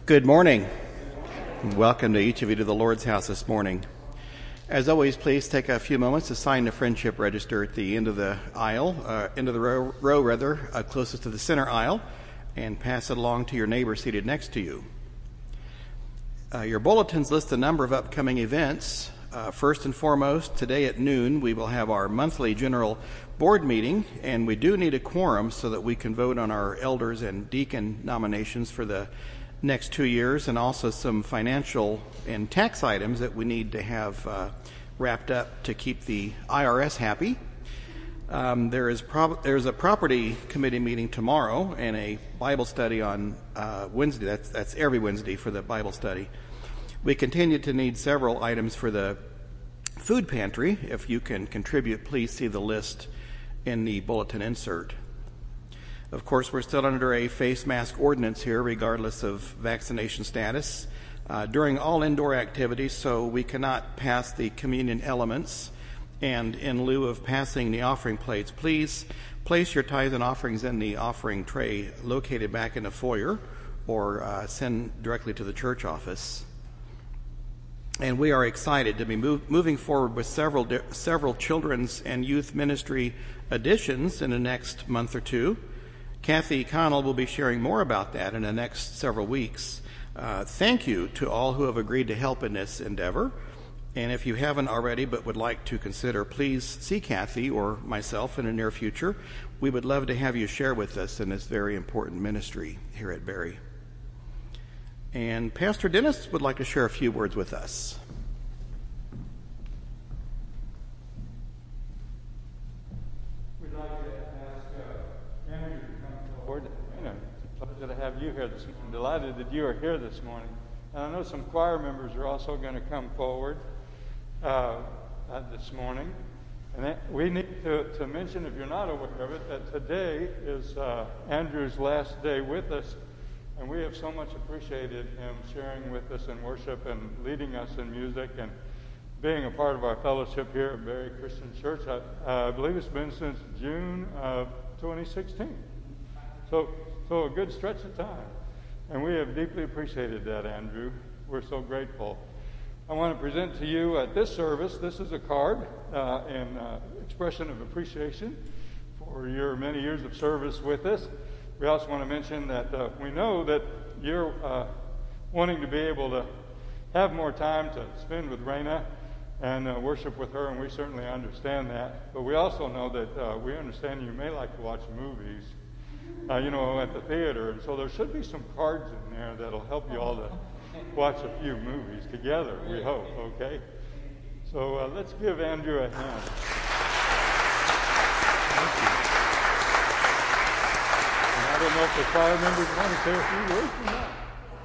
Good morning. Welcome to each of you to the Lord's house this morning. As always, please take a few moments to sign the friendship register at the end of the aisle, end of the row, closest to the center aisle, and pass it along to your neighbor seated next to you. Your bulletins list a number of upcoming events. First and foremost, today at noon, we will have our monthly general board meeting, and we do need a quorum so that we can vote on our elders and deacon nominations for the next 2 years, and also some financial and tax items that we need to have wrapped up to keep the IRS happy. There's a property committee meeting tomorrow and a Bible study on Wednesday. That's every Wednesday for the Bible study. We continue to need several items for the food pantry. If you can contribute, please see the list in the bulletin insert. Of course, we're still under a face mask ordinance here, regardless of vaccination status, during all indoor activities, so we cannot pass the communion elements. And in lieu of passing the offering plates, please place your tithes and offerings in the offering tray located back in the foyer, or send directly to the church office. And we are excited to be moving forward with several children's and youth ministry additions in the next month or two. Kathy Connell will be sharing more about that in the next several weeks. Thank you to all who have agreed to help in this endeavor. And if you haven't already but would like to consider, please see Kathy or myself in the near future. We would love to have you share with us in this very important ministry here at Berry. And Pastor Dennis would like to share a few words with us. To have you here this morning. I'm delighted that you are here this morning. And I know some choir members are also going to come forward this morning. And we need to mention, if you're not aware of it, that today is Andrew's last day with us. And we have so much appreciated him sharing with us in worship and leading us in music and being a part of our fellowship here at Berry Christian Church. I believe it's been since June of 2016. So a good stretch of time. And we have deeply appreciated that, Andrew. We're so grateful. I want to present to you at this service, this is a card in expression of appreciation for your many years of service with us. We also want to mention that we know that you're wanting to be able to have more time to spend with Raina and worship with her, and we certainly understand that. But we also know that we understand you may like to watch movies at the theater. And so there should be some cards in there that'll help you all to watch a few movies together, we hope, okay? So let's give Andrew a hand. Thank you. And I don't know if the choir members want to say a few words or not.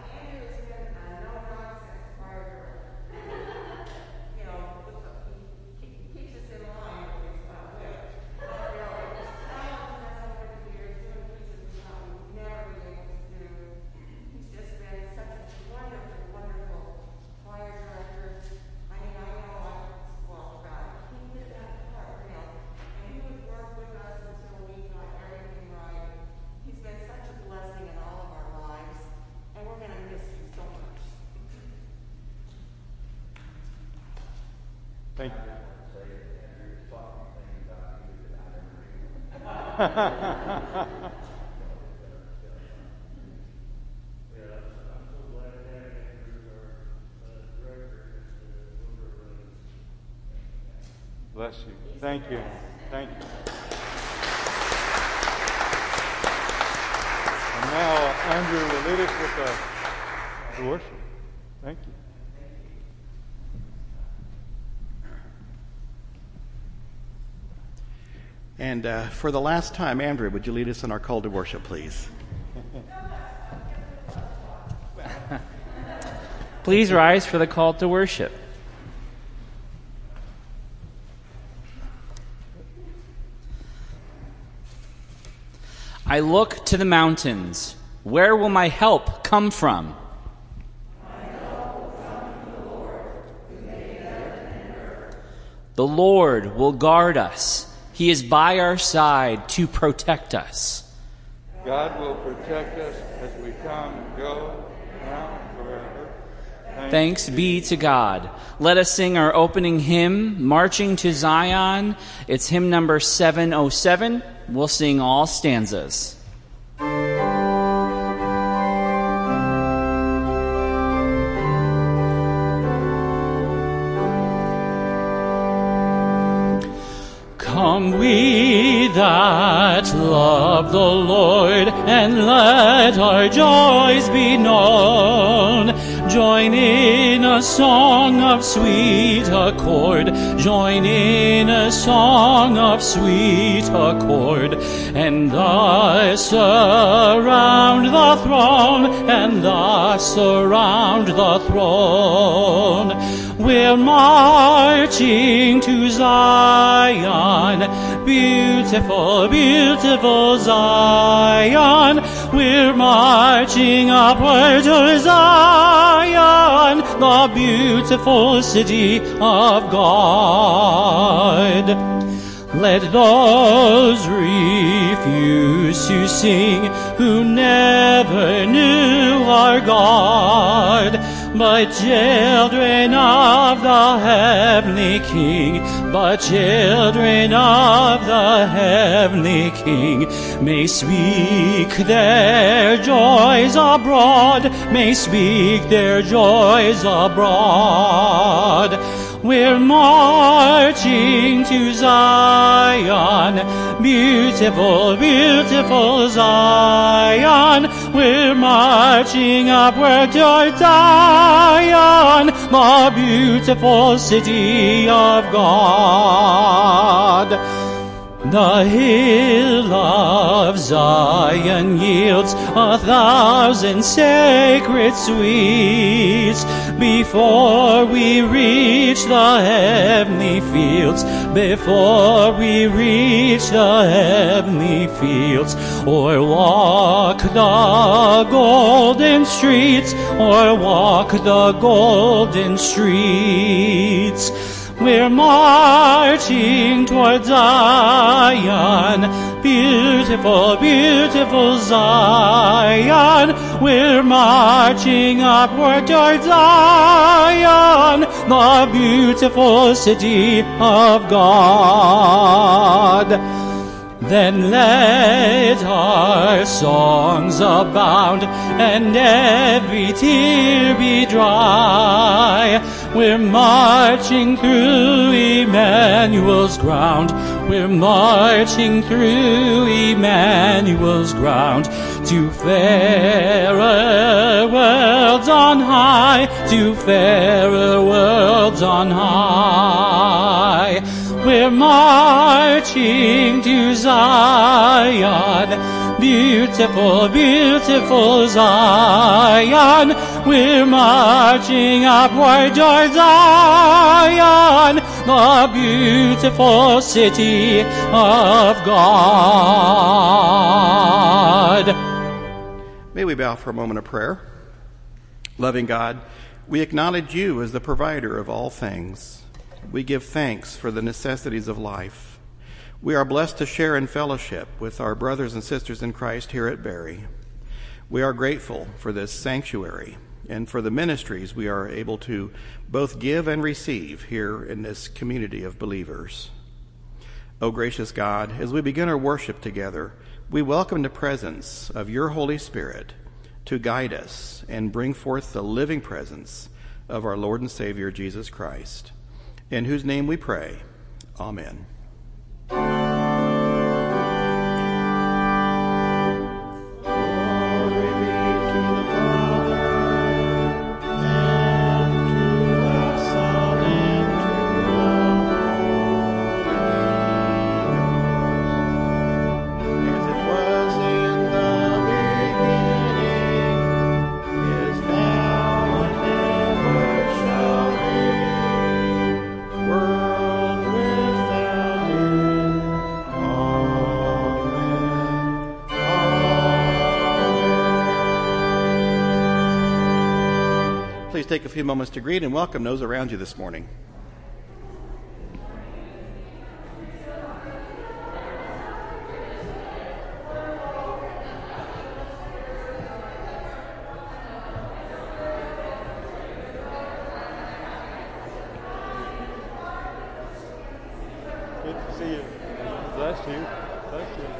Thank you. Bless you. Thank you. Thank you. And now Andrew will lead us with the worship. Thank you. And for the last time, Andrew, would you lead us in our call to worship, please? Please rise for the call to worship. I look to the mountains. Where will my help come from? My help will come from the Lord, who made heaven and earth. The Lord will guard us. He is by our side to protect us. God will protect us as we come and go, now and forever. Thanks be to God. Let us sing our opening hymn, Marching to Zion. It's hymn number 707. We'll sing all stanzas. Come we that love the Lord, and let our joys be known. Join in a song of sweet accord. Join in a song of sweet accord. And thus around the throne, and thus around the throne. We're marching to Zion, beautiful, beautiful Zion. We're marching upward to Zion, the beautiful city of God. Let those refuse to sing who never knew our God, but children of the heavenly King, but children of the heavenly King may speak their joys abroad, may speak their joys abroad. We're marching to Zion, beautiful, beautiful Zion. We're marching upward toward Zion, the beautiful city of God. The hill of Zion yields 1,000 sacred sweets before we reach the heavenly fields, before we reach the heavenly fields, or walk the golden streets, or walk the golden streets. We're marching toward Zion, beautiful, beautiful Zion. We're marching upward toward Zion, the beautiful city of God. Then let our songs abound, and every tear be dry. We're marching through Emmanuel's ground. We're marching through Emmanuel's ground to fairer worlds on high, to fairer worlds on high. We're marching to Zion, beautiful, beautiful Zion. We're marching upward toward Zion, the beautiful city of God. May we bow for a moment of prayer. Loving God, we acknowledge you as the provider of all things. We give thanks for the necessities of life. We are blessed to share in fellowship with our brothers and sisters in Christ here at Berry. We are grateful for this sanctuary and for the ministries we are able to both give and receive here in this community of believers. O gracious God, as we begin our worship together, we welcome the presence of your Holy Spirit to guide us and bring forth the living presence of our Lord and Savior Jesus Christ, in whose name we pray. Amen. Take a few moments to greet and welcome those around you this morning. bless you. Bless you.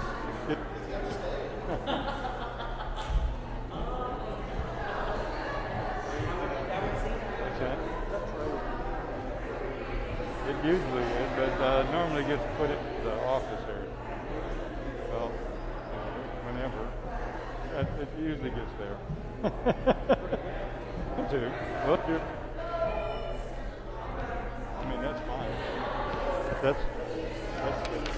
It usually is, but normally gets put in the office area. Well, whenever. It usually gets there. Too. Well, I mean, that's fine. That's good.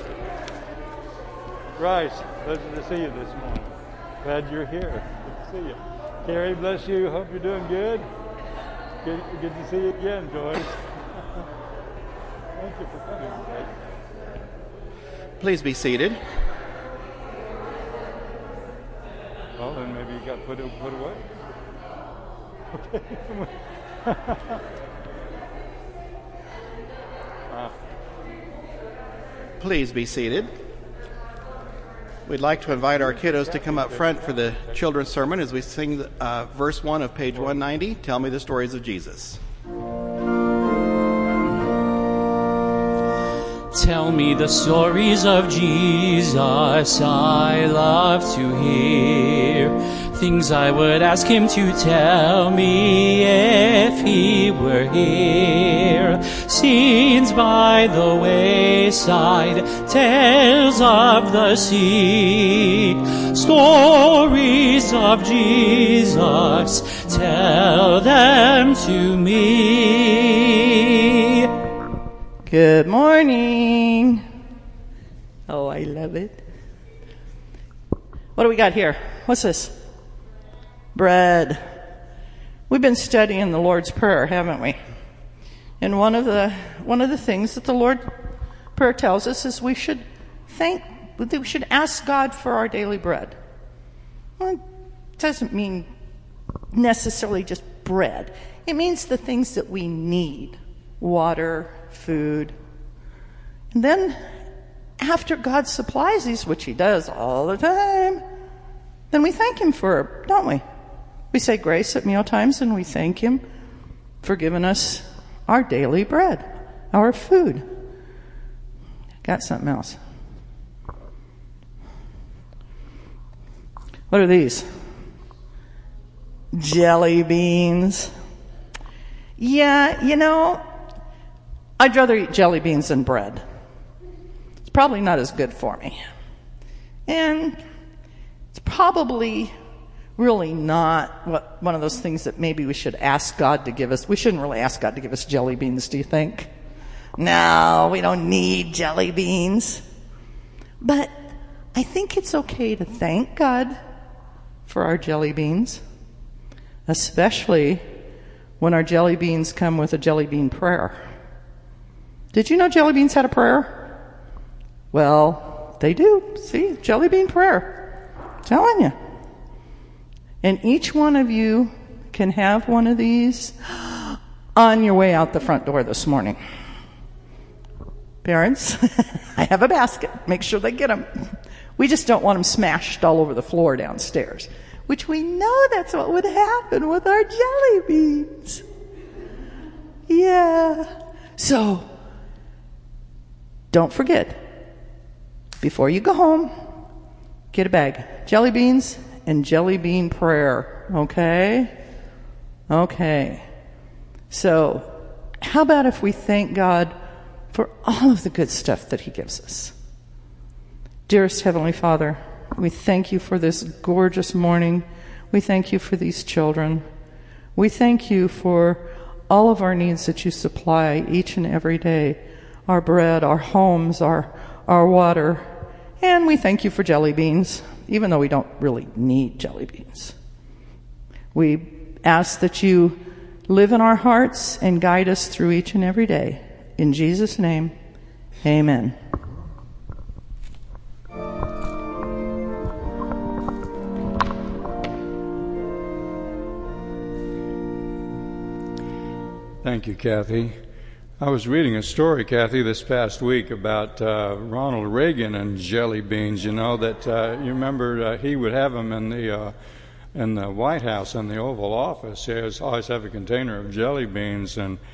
Rice, pleasure to see you this morning. Glad you're here. Good to see you. Carrie, bless you. Hope you're doing good. Good to see you again, Joyce. Thank you for coming today. Please be seated. Well, then maybe you got put away. Okay. Please be seated. We'd like to invite our kiddos to come up front for the children's sermon as we sing verse 1 of page 190, Tell Me the Stories of Jesus. Tell me the stories of Jesus, I love to hear. Things I would ask him to tell me if he were here. Scenes by the wayside, tales of the sea. Stories of Jesus, tell them to me. Good morning. Oh, I love it. What do we got here? What's this? Bread. We've been studying the Lord's Prayer, haven't we? And one of the things that the Lord's Prayer tells us is we should ask God for our daily bread. Well, it doesn't mean necessarily just bread. It means the things that we need. Water, food. And then after God supplies these, which he does all the time, then we thank him for it, don't we? We say grace at mealtimes and we thank him for giving us our daily bread, our food. Got something else. What are these? Jelly beans. Yeah, I'd rather eat jelly beans than bread. It's probably not as good for me. And it's probably really not one of those things that maybe we should ask God to give us. We shouldn't really ask God to give us jelly beans, do you think? No, we don't need jelly beans. But I think it's okay to thank God for our jelly beans, especially when our jelly beans come with a jelly bean prayer. Did you know jelly beans had a prayer? Well, they do. See, jelly bean prayer. I'm telling you. And each one of you can have one of these on your way out the front door this morning. Parents, I have a basket. Make sure they get them. We just don't want them smashed all over the floor downstairs, which we know that's what would happen with our jelly beans. Yeah. So, don't forget, before you go home, get a bag. Jelly beans and jelly bean prayer. Okay? Okay. So, how about if we thank God for all of the good stuff that he gives us? Dearest Heavenly Father, we thank you for this gorgeous morning. We thank you for these children. We thank you for all of our needs that you supply each and every day. Our bread, our homes, our water. And we thank you for jelly beans, even though we don't really need jelly beans. We ask that you live in our hearts and guide us through each and every day. In Jesus' name, amen. Thank you, Kathy. I was reading a story, Kathy, this past week about Ronald Reagan and jelly beans. You know that you remember he would have them in the White House in the Oval Office. He always have a container of jelly beans, and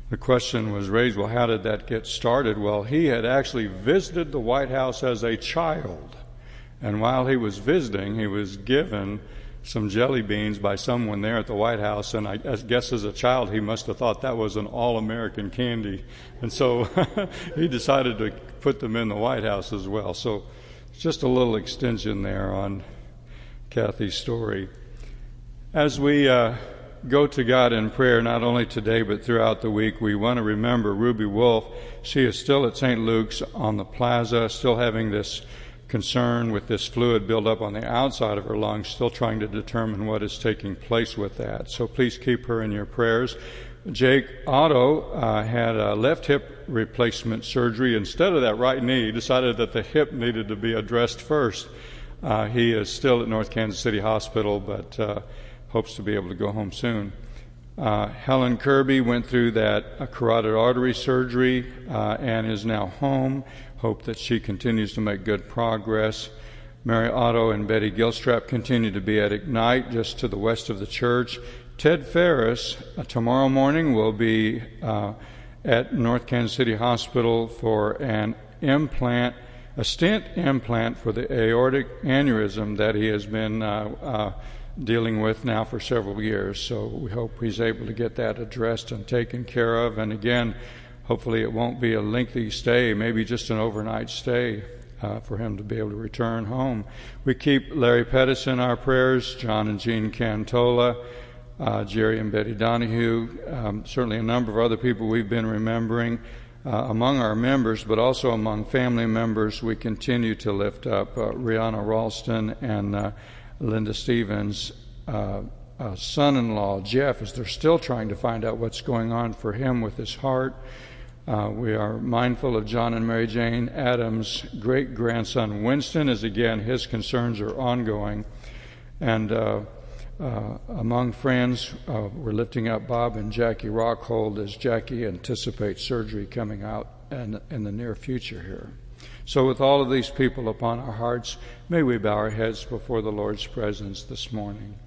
the question was raised, well, how did that get started? Well, he had actually visited the White House as a child. And while he was visiting, he was given some jelly beans by someone there at the White House. And I guess as a child, he must have thought that was an all-American candy. And so he decided to put them in the White House as well. So it's just a little extension there on Kathy's story. As we go to God in prayer, not only today but throughout the week, we want to remember Ruby Wolf. She is still at St. Luke's on the plaza, still having this concern with this fluid buildup on the outside of her lungs, still trying to determine what is taking place with that. So please keep her in your prayers. Jake Otto had a left hip replacement surgery. Instead of that right knee, he decided that the hip needed to be addressed first. He is still at North Kansas City Hospital, but hopes to be able to go home soon. Helen Kirby went through that carotid artery surgery and is now home. Hope that she continues to make good progress. Mary Otto and Betty Gilstrap continue to be at Ignite, just to the west of the church. Ted Ferris, tomorrow morning, will be at North Kansas City Hospital for an implant, a stent implant for the aortic aneurysm that he has been dealing with now for several years. So we hope he's able to get that addressed and taken care of. And again, hopefully it won't be a lengthy stay, maybe just an overnight stay for him to be able to return home. We keep Larry Pettis in our prayers, John and Jean Cantola, Jerry and Betty Donahue, certainly a number of other people we've been remembering among our members, but also among family members. We continue to lift up Rihanna Ralston and Linda Stevens' son-in-law, Jeff, as they're still trying to find out what's going on for him with his heart. We are mindful of John and Mary Jane Adams' great-grandson, Winston, as again his concerns are ongoing. And among friends, we're lifting up Bob and Jackie Rockhold as Jackie anticipates surgery coming out in the near future here. So with all of these people upon our hearts, may we bow our heads before the Lord's presence this morning.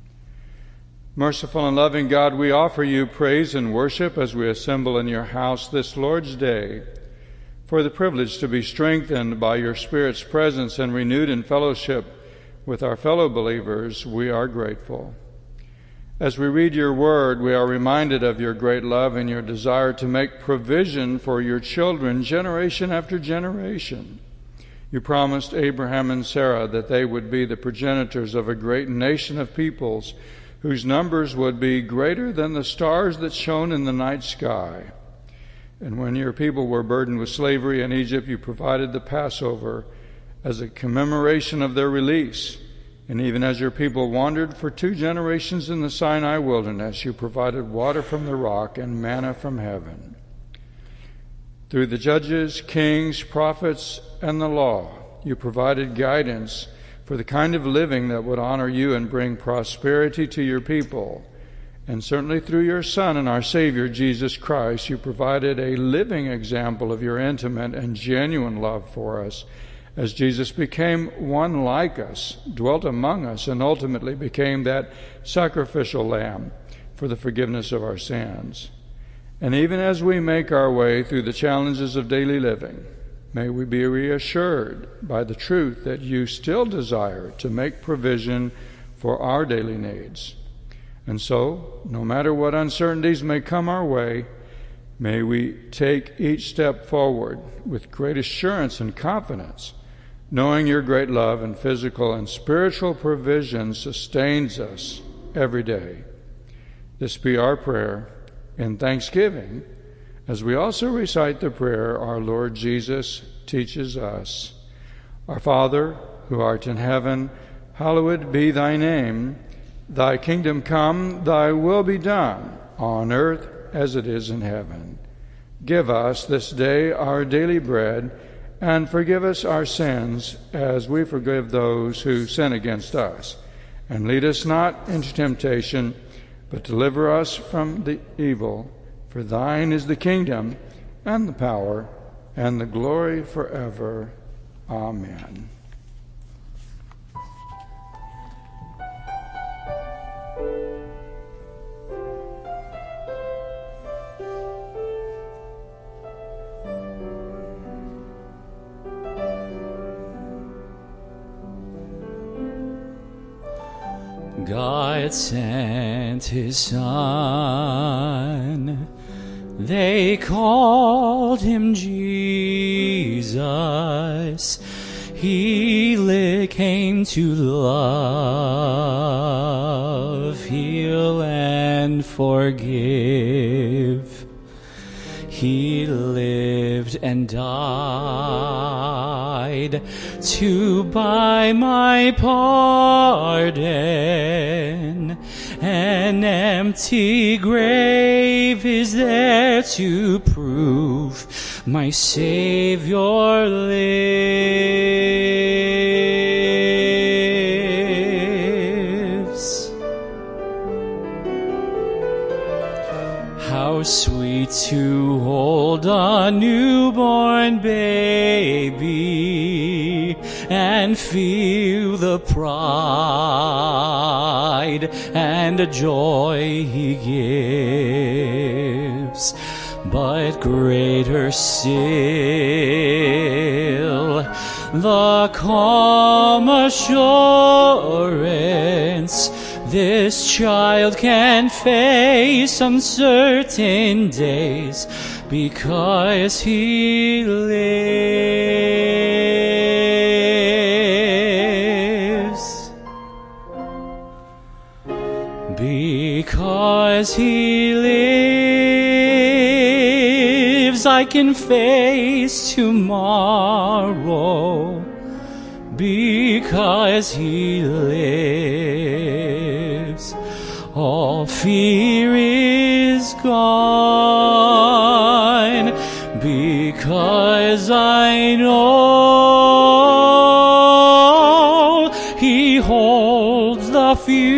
Merciful and loving God, we offer you praise and worship as we assemble in your house this Lord's Day. For the privilege to be strengthened by your Spirit's presence and renewed in fellowship with our fellow believers, we are grateful. As we read your word, we are reminded of your great love and your desire to make provision for your children generation after generation. You promised Abraham and Sarah that they would be the progenitors of a great nation of peoples whose numbers would be greater than the stars that shone in the night sky. And when your people were burdened with slavery in Egypt, you provided the Passover as a commemoration of their release. And even as your people wandered for 2 generations in the Sinai wilderness, you provided water from the rock and manna from heaven. Through the judges, kings, prophets, and the law, you provided guidance for the kind of living that would honor you and bring prosperity to your people. And certainly through your Son and our Savior, Jesus Christ, you provided a living example of your intimate and genuine love for us, as Jesus became one like us, dwelt among us, and ultimately became that sacrificial lamb for the forgiveness of our sins. And even as we make our way through the challenges of daily living, may we be reassured by the truth that you still desire to make provision for our daily needs. And so, no matter what uncertainties may come our way, may we take each step forward with great assurance and confidence, knowing your great love and physical and spiritual provision sustains us every day. This be our prayer in thanksgiving, as we also recite the prayer our Lord Jesus teaches us. Our Father, who art in heaven, hallowed be thy name. Thy kingdom come, thy will be done, on earth as it is in heaven. Give us this day our daily bread, and forgive us our sins as we forgive those who sin against us. And lead us not into temptation, but deliver us from the evil. For thine is the kingdom, and the power, and the glory forever. Amen. God sent his Son. They called him Jesus. He came to love, heal, and forgive. He lived and died to buy my pardon. An empty grave is there to prove my Savior lives. How sweet to hold a newborn baby and feel the pride and the joy he gives. But greater still, the calm assurance this child can face uncertain days because he lives. Because he lives, I can face tomorrow. Because he lives, all fear is gone. Because I know he holds the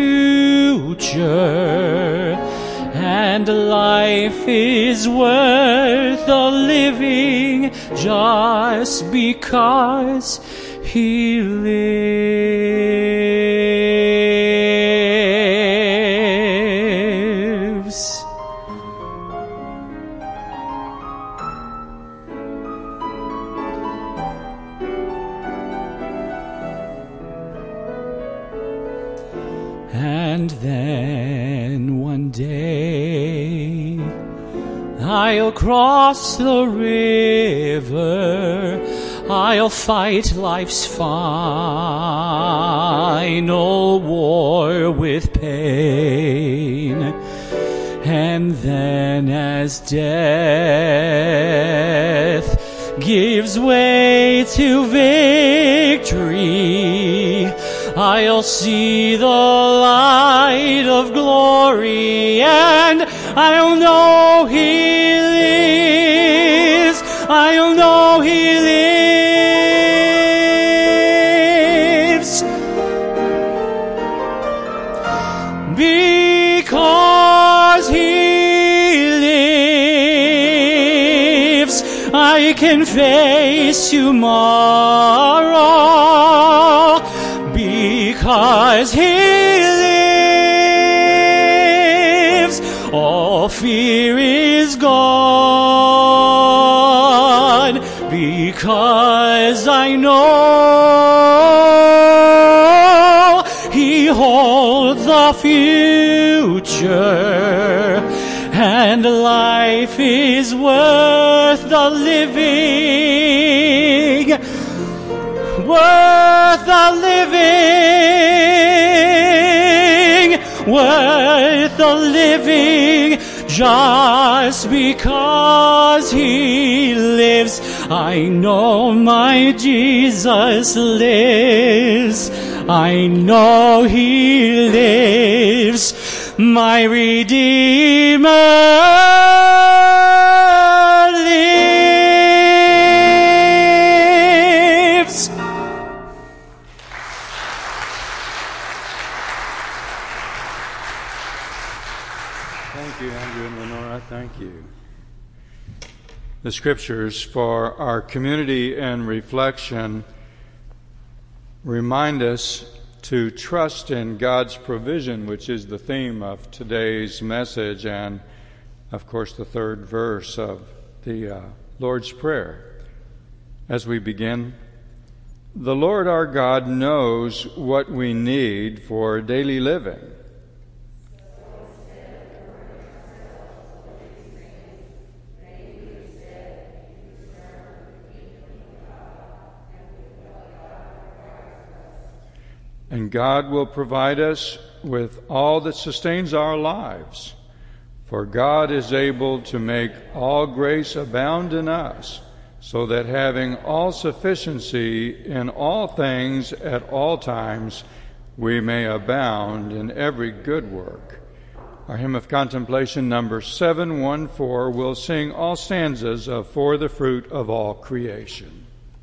future, and life is worth the living just because he lives. And then one day I'll cross the river, I'll fight life's final war with pain. And then as death gives way to victory, I'll see the light of glory, and I'll know he lives. I'll know he lives. Because he lives, I can face tomorrow. Because he lives, all fear is gone. Because I know he holds the future, and life is worth the living. Worth the living, worth the living, just because he lives. I know my Jesus lives. I know he lives, my Redeemer lives. Thank you, Andrew and Lenora. Thank you. The scriptures for our community and reflection remind us to trust in God's provision, which is the theme of today's message and, of course, the third verse of the Lord's Prayer. As we begin, The Lord our God knows what we need for daily living. And God will provide us with all that sustains our lives. For God is able to make all grace abound in us, so that having all sufficiency in all things at all times, we may abound in every good work. Our hymn of contemplation, number 714, will sing all stanzas of For the Fruit of All Creation.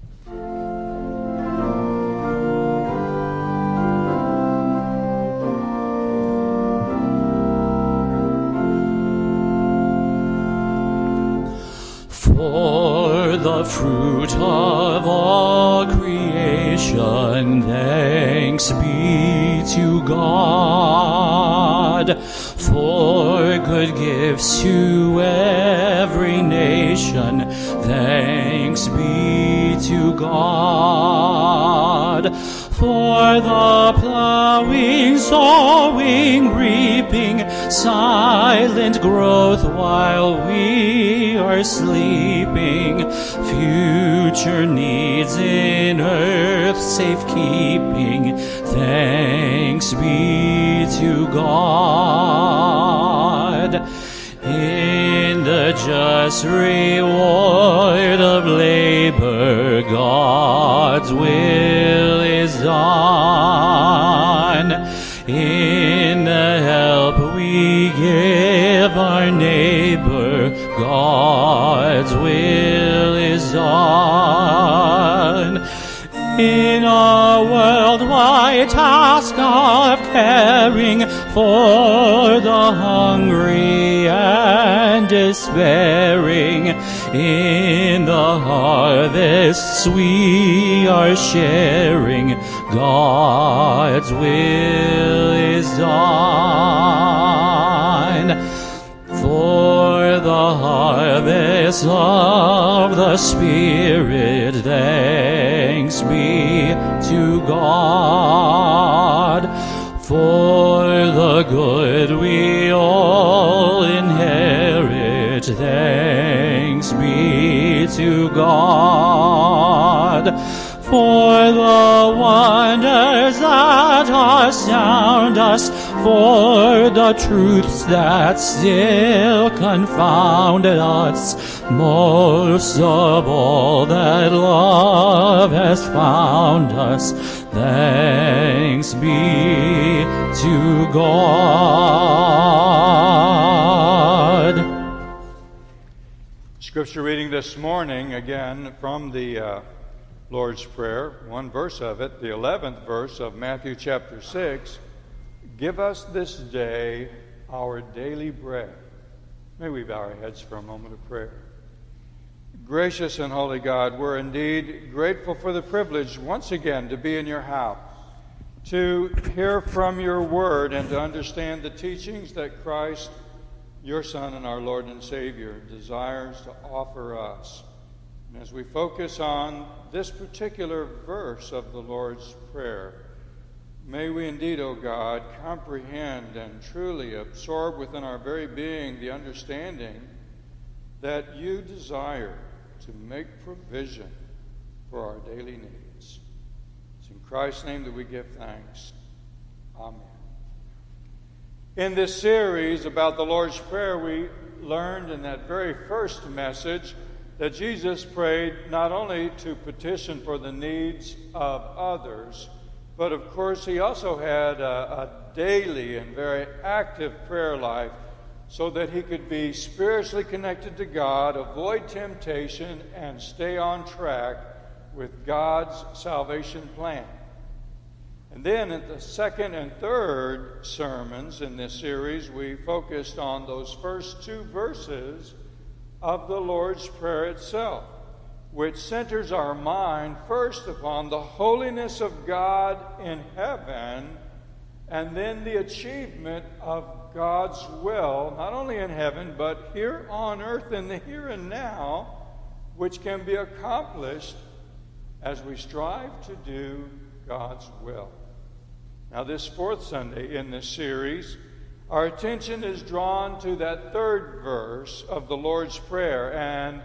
For the fruit of all creation, thanks be to God. For good gifts to every nation, thanks be to God. For the plowing, sowing, reaping, silent growth while we are sleeping, future needs in earth's safekeeping, thanks be to God. In the just reward of labor, God's will is done. In the help we give our neighbor, God's will is done. In our worldwide task of caring for the hungry and despairing, in the harvests we are sharing, God's will is done. For the harvest of the Spirit, thanks be to God. For the good we all inherit, thanks be to God. For the wonders that astound us, for the truths that still confound us, most of all that love has found us, thanks be to God. Scripture reading this morning, again, from the Lord's Prayer, one verse of it, the 11th verse of Matthew chapter 6. Give us this day our daily bread. May we bow our heads for a moment of prayer. Gracious and holy God, we're indeed grateful for the privilege once again to be in your house, to hear from your word and to understand the teachings that Christ, your Son and our Lord and Savior, desires to offer us. And as we focus on this particular verse of the Lord's Prayer, may we indeed, O God, comprehend and truly absorb within our very being the understanding that you desire to make provision for our daily needs. It's in Christ's name that we give thanks. Amen. In this series about the Lord's Prayer, we learned in that very first message that Jesus prayed not only to petition for the needs of others, but of course he also had a daily and very active prayer life so that he could be spiritually connected to God, avoid temptation, and stay on track with God's salvation plan. And then at the second and third sermons in this series, we focused on those first two verses of the Lord's Prayer itself, which centers our mind first upon the holiness of God in heaven, and then the achievement of God's will, not only in heaven, but here on earth in the here and now, which can be accomplished as we strive to do God's will. Now, this fourth Sunday in this series, our attention is drawn to that third verse of the Lord's Prayer. And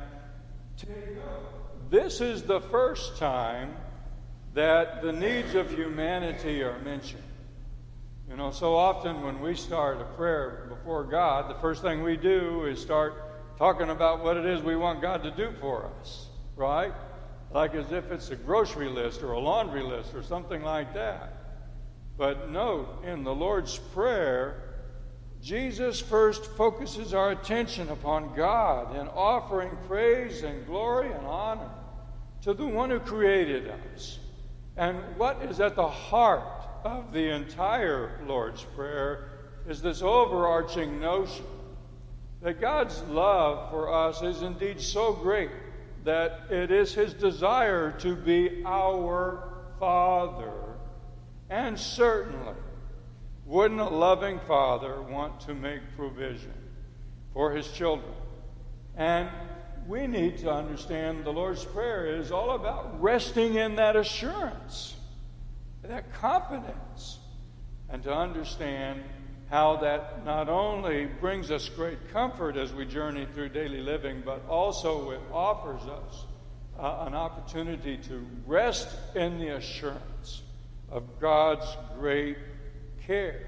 this is the first time that the needs of humanity are mentioned. You know, so often when we start a prayer before God, the first thing we do is start talking about what it is we want God to do for us, right? Like as if it's a grocery list or a laundry list or something like that. But note, in the Lord's Prayer, Jesus first focuses our attention upon God in offering praise and glory and honor to the one who created us. And what is at the heart of the entire Lord's Prayer is this overarching notion that God's love for us is indeed so great that it is His desire to be our Father. And certainly, wouldn't a loving Father want to make provision for His children? And we need to understand the Lord's Prayer is all about resting in that assurance, that confidence, and to understand how that not only brings us great comfort as we journey through daily living, but also it offers us an opportunity to rest in the assurance of God's great care.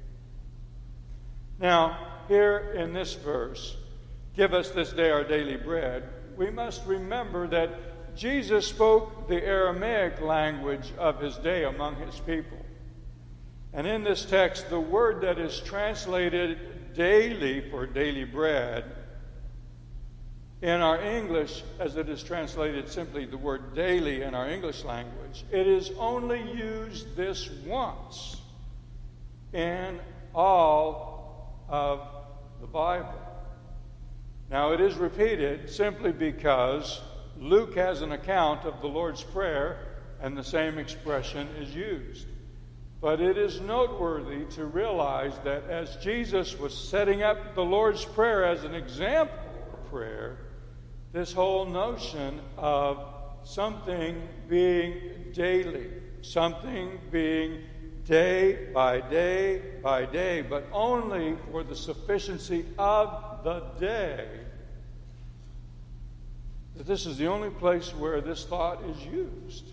Now, here in this verse, give us this day our daily bread, we must remember that Jesus spoke the Aramaic language of his day among his people. And in this text, the word that is translated daily for daily bread, in our English, as it is translated simply the word daily in our English language, it is only used this once in all of the Bible. Now, it is repeated simply because Luke has an account of the Lord's Prayer and the same expression is used. But it is noteworthy to realize that as Jesus was setting up the Lord's Prayer as an example of prayer, this whole notion of something being daily, something being day by day by day, but only for the sufficiency of the day, that this is the only place where this thought is used.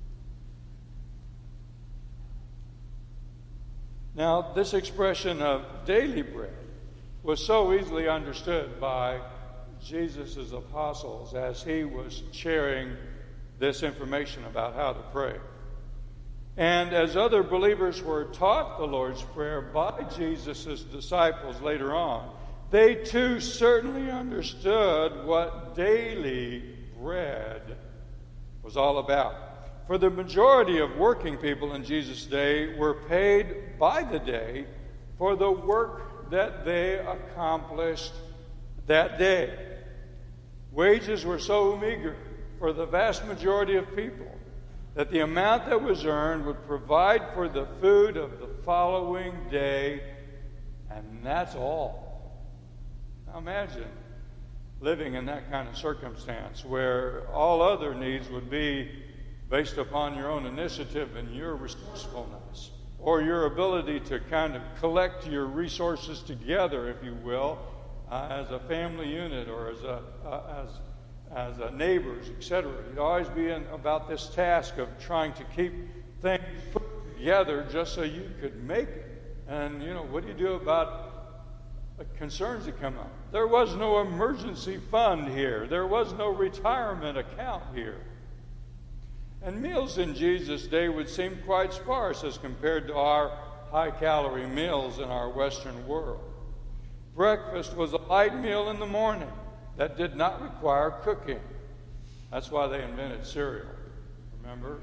Now, this expression of daily bread was so easily understood by Jesus' apostles as he was sharing this information about how to pray. And as other believers were taught the Lord's Prayer by Jesus' disciples later on, they too certainly understood what daily bread was all about. For the majority of working people in Jesus' day were paid by the day for the work that they accomplished that day. Wages were so meager for the vast majority of people that the amount that was earned would provide for the food of the following day, and that's all. Now imagine living in that kind of circumstance where all other needs would be based upon your own initiative and your resourcefulness, or your ability to kind of collect your resources together, if you will, as a family unit or as a neighbors, etc. You'd always be about this task of trying to keep things put together just so you could make it. And, you know, what do you do about concerns that come up? There was no emergency fund here. There was no retirement account here. And meals in Jesus' day would seem quite sparse as compared to our high-calorie meals in our Western world. Breakfast was a light meal in the morning that did not require cooking. That's why they invented cereal, remember?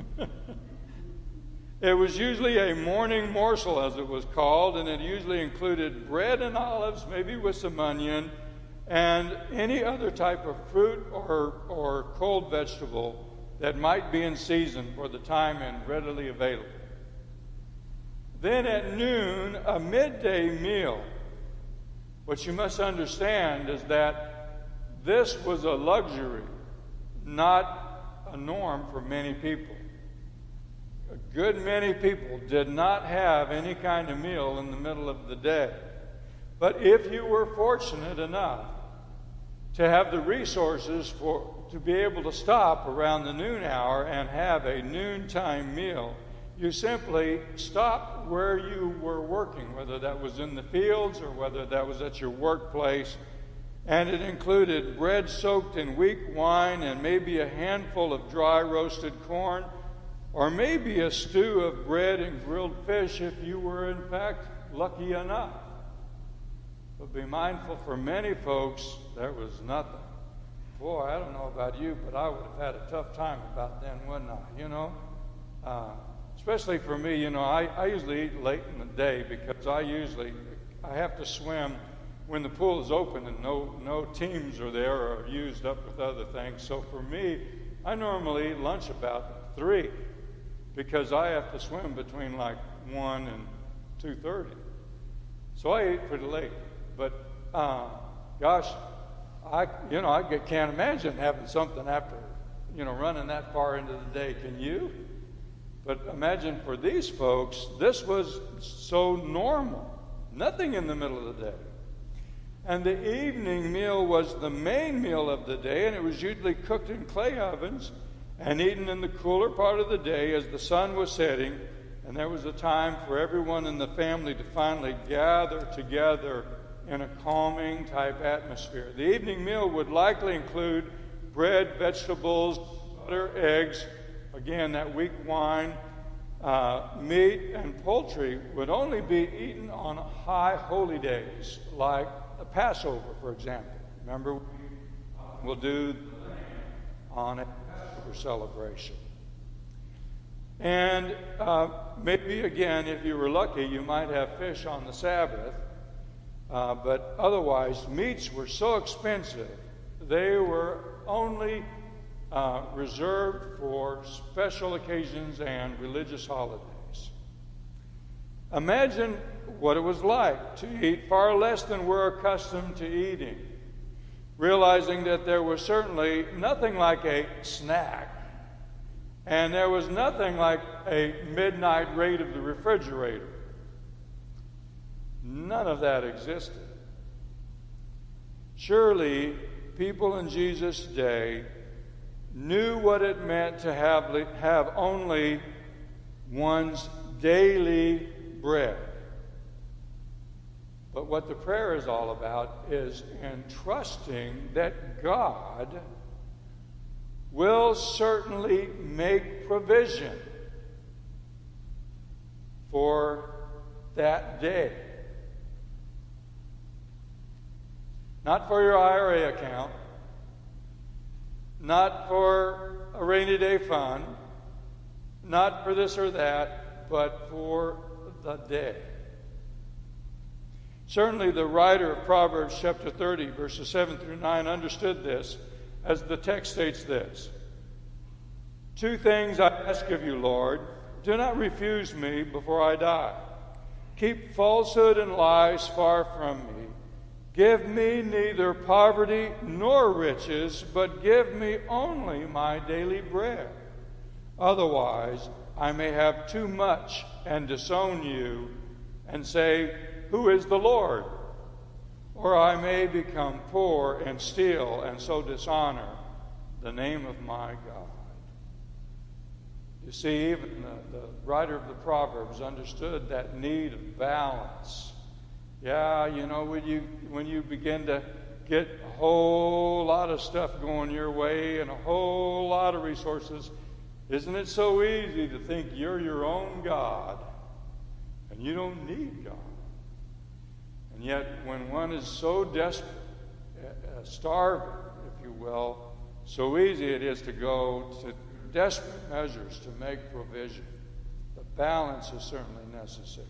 It was usually a morning morsel, as it was called, and it usually included bread and olives, maybe with some onion, and any other type of fruit or cold vegetable that might be in season for the time and readily available. Then at noon, a midday meal. What you must understand is that this was a luxury, not a norm for many people. A good many people did not have any kind of meal in the middle of the day. But if you were fortunate enough to have the resources to be able to stop around the noon hour and have a noontime meal, you simply stopped where you were working, whether that was in the fields or whether that was at your workplace, and it included bread soaked in weak wine and maybe a handful of dry roasted corn, or maybe a stew of bread and grilled fish if you were in fact lucky enough. But be mindful, for many folks, there was nothing. Boy, I don't know about you, but I would have had a tough time about then, wouldn't I? Especially for me, I usually eat late in the day because I have to swim when the pool is open and no teams are there or used up with other things. So for me, I normally eat lunch about 3 because I have to swim between like 1 and 2:30. So I eat pretty late. But gosh, I can't imagine having something after running that far into the day. Can you? But imagine for these folks, this was so normal. Nothing in the middle of the day. And the evening meal was the main meal of the day, and it was usually cooked in clay ovens and eaten in the cooler part of the day as the sun was setting, and there was a time for everyone in the family to finally gather together in a calming type atmosphere. The evening meal would likely include bread, vegetables, butter, eggs, again, that weak wine. Meat and poultry would only be eaten on high holy days, like the Passover, for example. Remember, we'll do on a Passover celebration. And maybe, again, if you were lucky, you might have fish on the Sabbath. But otherwise, meats were so expensive, they were only reserved for special occasions and religious holidays. Imagine what it was like to eat far less than we're accustomed to eating, realizing that there was certainly nothing like a snack, and there was nothing like a midnight raid of the refrigerator. None of that existed. Surely, people in Jesus' day knew what it meant to have only one's daily bread. But what the prayer is all about is entrusting that God will certainly make provision for that day. Not for your IRA account, not for a rainy day fund, not for this or that, but for the day. Certainly the writer of Proverbs chapter 30, verses 7 through 9 understood this as the text states this: 2 things I ask of you, Lord. Do not refuse me before I die. Keep falsehood and lies far from me. Give me neither poverty nor riches, but give me only my daily bread. Otherwise, I may have too much and disown you and say, who is the Lord? Or I may become poor and steal and so dishonor the name of my God. You see, even the writer of the Proverbs understood that need of balance. Yeah, when you begin to get a whole lot of stuff going your way and a whole lot of resources, isn't it so easy to think you're your own God and you don't need God? And yet, when one is so desperate, starving, if you will, so easy it is to go to desperate measures to make provision. The balance is certainly necessary.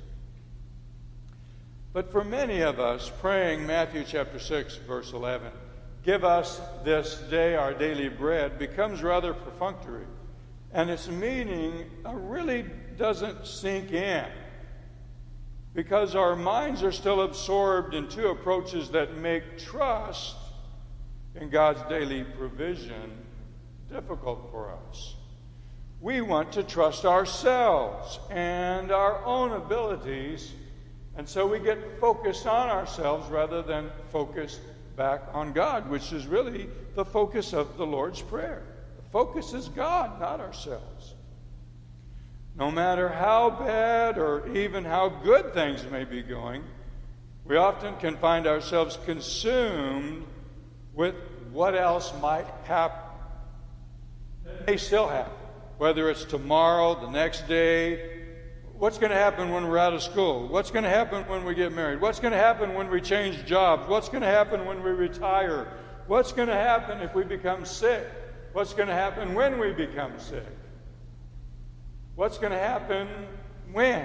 But for many of us, praying Matthew chapter 6, verse 11, give us this day our daily bread, becomes rather perfunctory. And its meaning really doesn't sink in, because our minds are still absorbed in 2 approaches that make trust in God's daily provision difficult for us. We want to trust ourselves and our own abilities, and so we get focused on ourselves rather than focused back on God, which is really the focus of the Lord's Prayer. The focus is God, not ourselves. No matter how bad or even how good things may be going, we often can find ourselves consumed with what else might happen. It may still happen, whether it's tomorrow, the next day. What's going to happen when we're out of school? What's going to happen when we get married? What's going to happen when we change jobs? What's going to happen when we retire? What's going to happen if we become sick? What's going to happen when we become sick? What's going to happen when?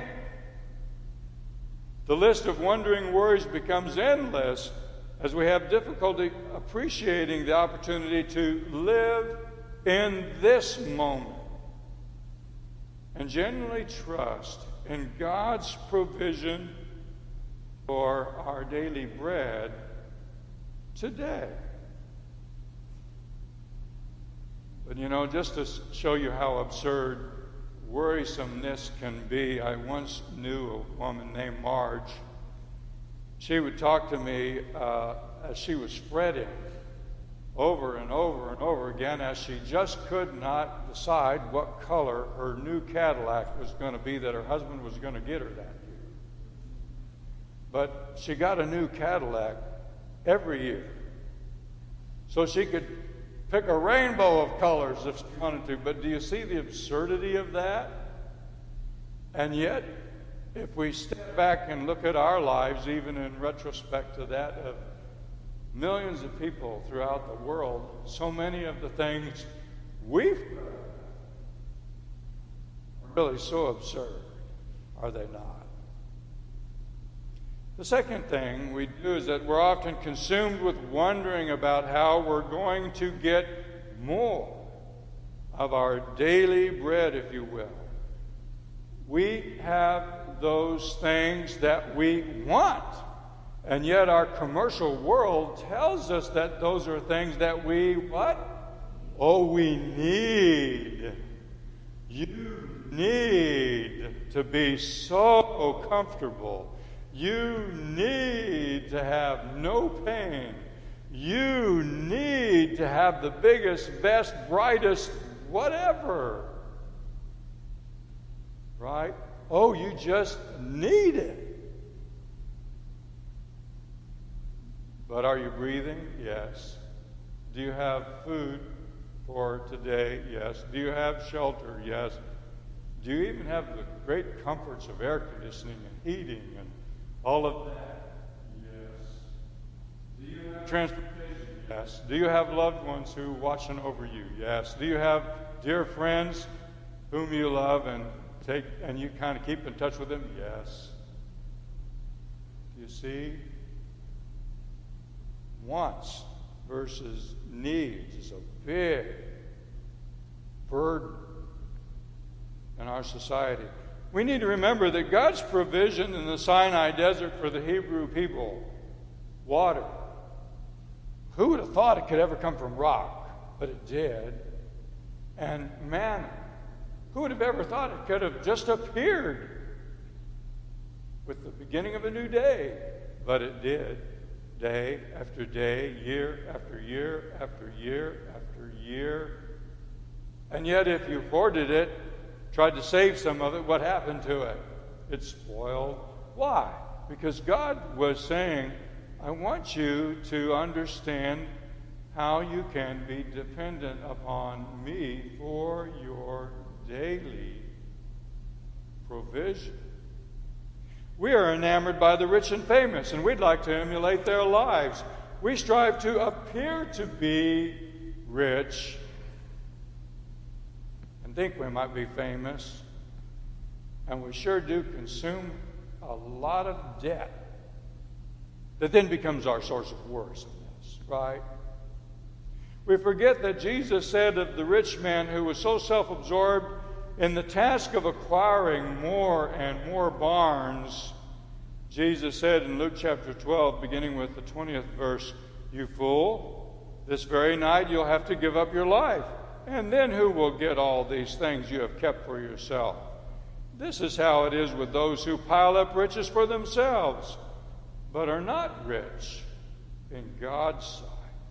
The list of wondering worries becomes endless as we have difficulty appreciating the opportunity to live in this moment and genuinely trust in God's provision for our daily bread today. But just to show you how absurd worrisomeness can be, I once knew a woman named Marge. She would talk to me as she was fretting over and over and over again as she just could not decide what color her new Cadillac was going to be that her husband was going to get her that year. But she got a new Cadillac every year, so she could pick a rainbow of colors if she wanted to. But do you see the absurdity of that? And yet, if we step back and look at our lives, even in retrospect to that of millions of people throughout the world, so many of the things we've done are really so absurd, are they not? The second thing we do is that we're often consumed with wondering about how we're going to get more of our daily bread, if you will. We have those things that we want, and yet our commercial world tells us that those are things that we what? Oh, we need. You need to be so comfortable. You need to have no pain. You need to have the biggest, best, brightest, whatever. Right? Oh, you just need it. But are you breathing? Yes. Do you have food for today? Yes. Do you have shelter? Yes. Do you even have the great comforts of air conditioning and heating and all of that? Yes. Do you have transportation? Yes. Do you have loved ones who are watching over you? Yes. Do you have dear friends whom you love and you kind of keep in touch with them? Yes. Do you see? Wants versus needs is a big burden in our society. We need to remember that God's provision in the Sinai desert for the Hebrew people, water, who would have thought it could ever come from rock? But it did. And manna, who would have ever thought it could have just appeared with the beginning of a new day? But it did. Day after day, year after year after year after year. And yet if you hoarded it, tried to save some of it, what happened to it? It spoiled. Why? Because God was saying, I want you to understand how you can be dependent upon me for your daily provision. We are enamored by the rich and famous, and we'd like to emulate their lives. We strive to appear to be rich and think we might be famous, and we sure do consume a lot of debt that then becomes our source of worrisomeness, right? We forget that Jesus said of the rich man who was so self-absorbed in the task of acquiring more and more barns, Jesus said in Luke chapter 12, beginning with the 20th verse, "You fool, this very night you'll have to give up your life, And then who will get all these things you have kept for yourself? This is how it is with those who pile up riches for themselves, but are not rich in God's sight.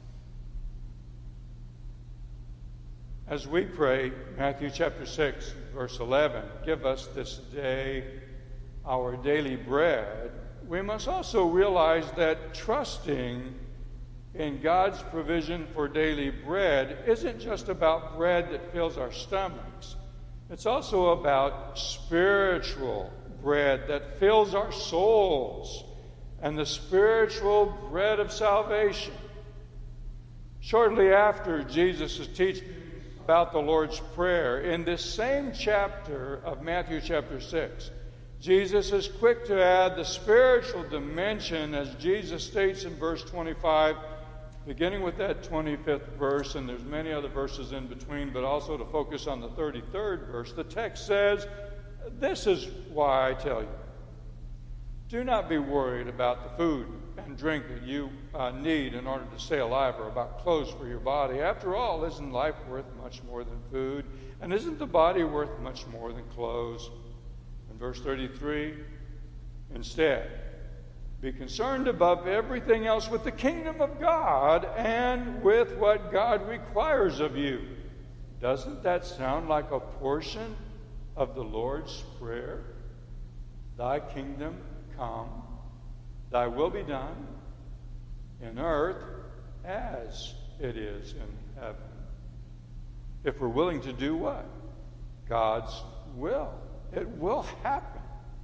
As we pray, Matthew chapter 6, verse 11, give us this day our daily bread, we must also realize that trusting in God's provision for daily bread isn't just about bread that fills our stomachs. It's also about spiritual bread that fills our souls and the spiritual bread of salvation. Shortly after Jesus is teaching about the Lord's Prayer, in this same chapter of Matthew chapter 6, Jesus is quick to add the spiritual dimension, as Jesus states in verse 25, beginning with that 25th verse, and there's many other verses in between, but also to focus on the 33rd verse. The text says, "This is why I tell you, do not be worried about the food and drink that you need in order to stay alive, or about clothes for your body. After all, isn't life worth much more than food? And isn't the body worth much more than clothes?" In verse 33, instead, be concerned above everything else with the kingdom of God and with what God requires of you. Doesn't that sound like a portion of the Lord's Prayer? Thy kingdom come, thy will be done in earth as it is in heaven. If we're willing to do what? God's will. It will happen.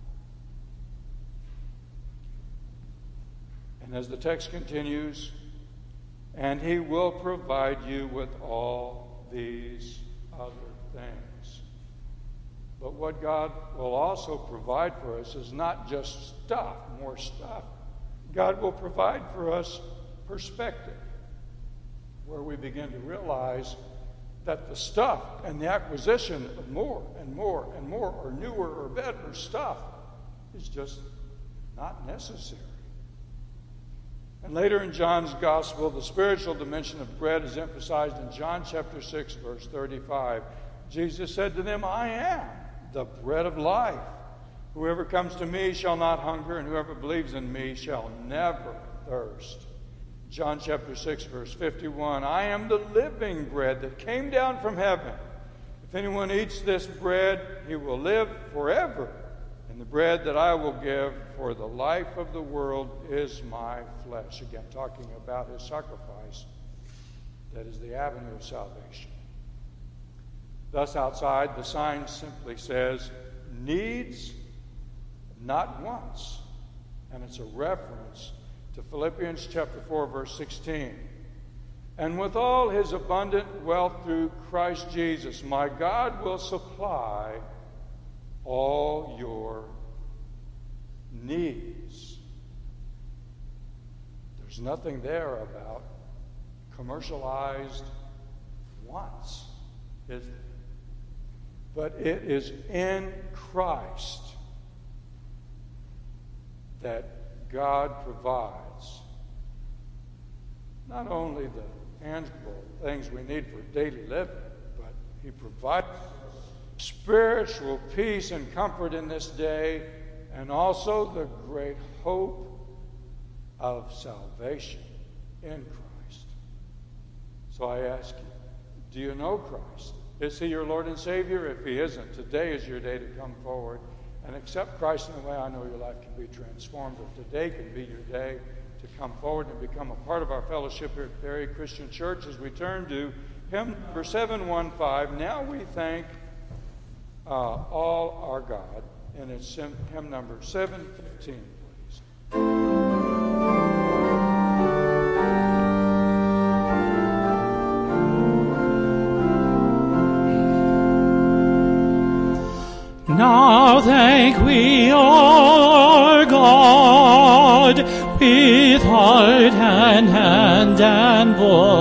And as the text continues, and he will provide you with all these other things. But what God will also provide for us is not just stuff, more stuff. God will provide for us perspective, where we begin to realize that the stuff and the acquisition of more and more and more, or newer or better stuff, is just not necessary. And later in John's gospel, the spiritual dimension of bread is emphasized in John chapter 6, verse 35. Jesus said to them, "I am the bread of life. Whoever comes to me shall not hunger, and whoever believes in me shall never thirst." John chapter 6, verse 51, "I am the living bread that came down from heaven. If anyone eats this bread, he will live forever. And the bread that I will give for the life of the world is my flesh." Again, talking about his sacrifice. That is the avenue of salvation. Thus, outside, the sign simply says, "Needs, not wants." And it's a reference to Philippians chapter 4, verse 16. "And with all his abundant wealth through Christ Jesus, my God will supply all your needs." There's nothing there about commercialized wants, is there? But it is in Christ that God provides not only the tangible things we need for daily living, but he provides spiritual peace and comfort in this day, and also the great hope of salvation in Christ. So I ask you, do you know Christ? Is he your Lord and Savior? If he isn't, today is your day to come forward and accept Christ in a way I know your life can be transformed. But today can be your day to come forward and become a part of our fellowship here at Berry Christian Church as we turn to hymn number 715. Now we thank all our God. And it's hymn number 715, please. Now thank we our God with heart and hand and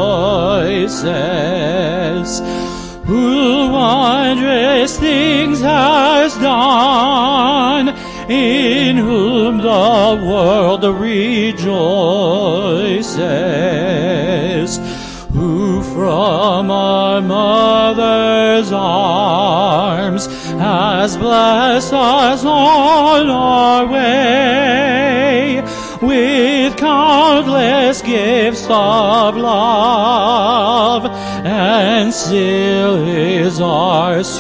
voices, who wondrous things has done, in whom the world rejoices, who from our mother's arms has blessed us on our way with countless gifts of love, and still is ours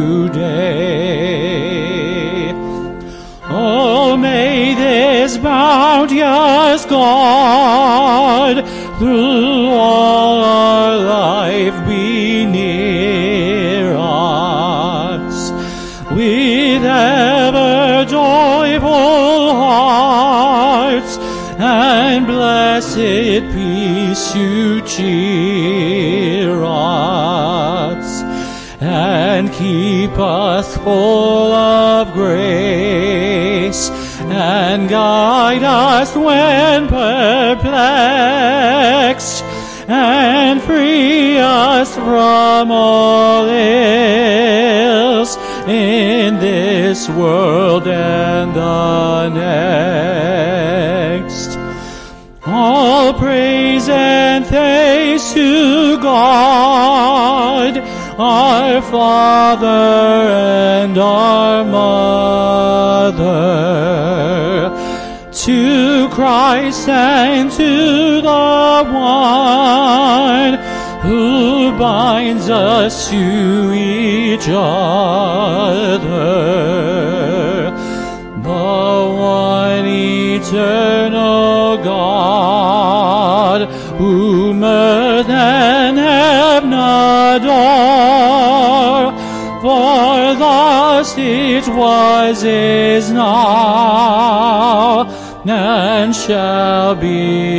today. Oh, may this bounteous God through all our life be near us, with ever joyful hearts and blessed peace to cheer us, and keep us full of grace, and guide us when perplexed, and free us from all ills in this world and the next. All praise and thanks to God, our Father and our Mother, to Christ and to the one who binds us to each other, the one eternal God, whom earth and heaven adore, for thus it was, is now, and shall be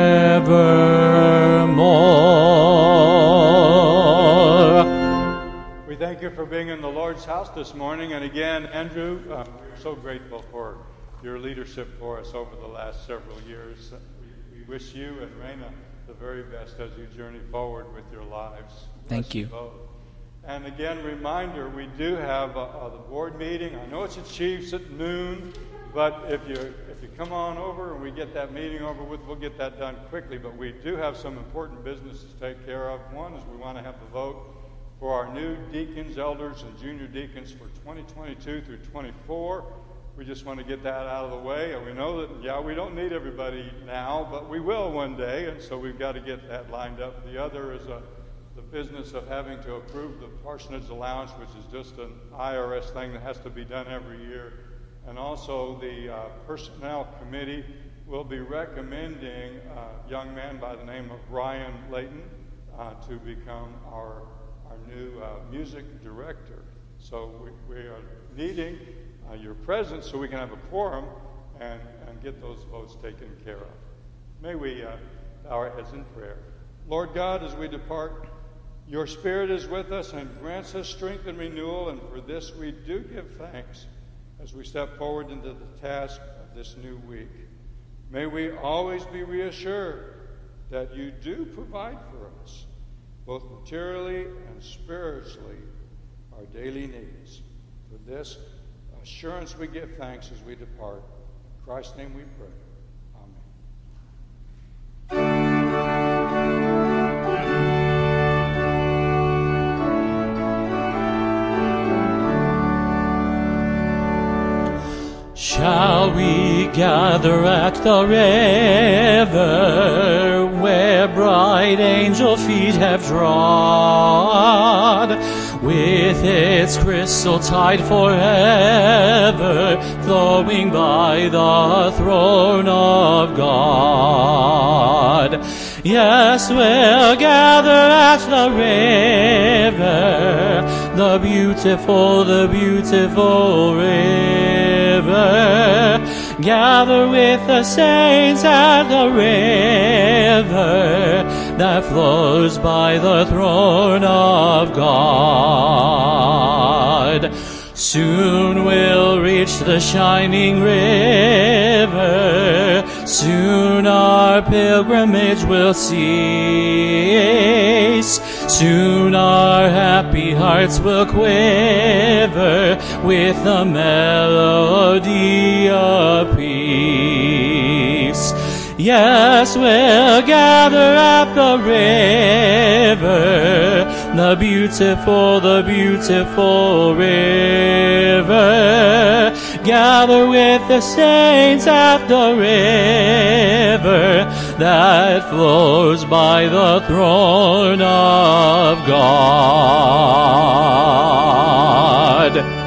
evermore. We thank you for being in the Lord's house this morning. And again, Andrew, we're so grateful for your leadership for us over the last several years. We wish you and Raina the very best as you journey forward with your lives. Thank you. Both. And again, reminder, we do have the board meeting. I know it's at Chiefs at noon, but if you come on over and we get that meeting over with, we'll get that done quickly. But we do have some important business to take care of. One is we want to have the vote for our new deacons, elders, and junior deacons for 2022 through 24. We just want to get that out of the way. And we know that, we don't need everybody now, but we will one day. And so we've got to get that lined up. The other is the business of having to approve the parsonage allowance, which is just an IRS thing that has to be done every year. And also the personnel committee will be recommending a young man by the name of Ryan Layton to become our new music director. So we are needing your presence so we can have a quorum and get those votes taken care of. May we bow our heads in prayer. Lord God, as we depart, your Spirit is with us and grants us strength and renewal, and for this we do give thanks as we step forward into the task of this new week. May we always be reassured that you do provide for us, both materially and spiritually, our daily needs. For this assurance we give thanks as we depart. In Christ's name we pray. Shall we gather at the river where bright angel feet have trod, with its crystal tide forever flowing by the throne of God? Yes, we'll gather at the river, the beautiful river. Gather with the saints at the river that flows by the throne of God. Soon we'll reach the shining river. Soon our pilgrimage will cease. Soon our happy hearts will quiver with the melody of peace. Yes, we'll gather at the river, the beautiful river. Gather with the saints at the river that flows by the throne of God.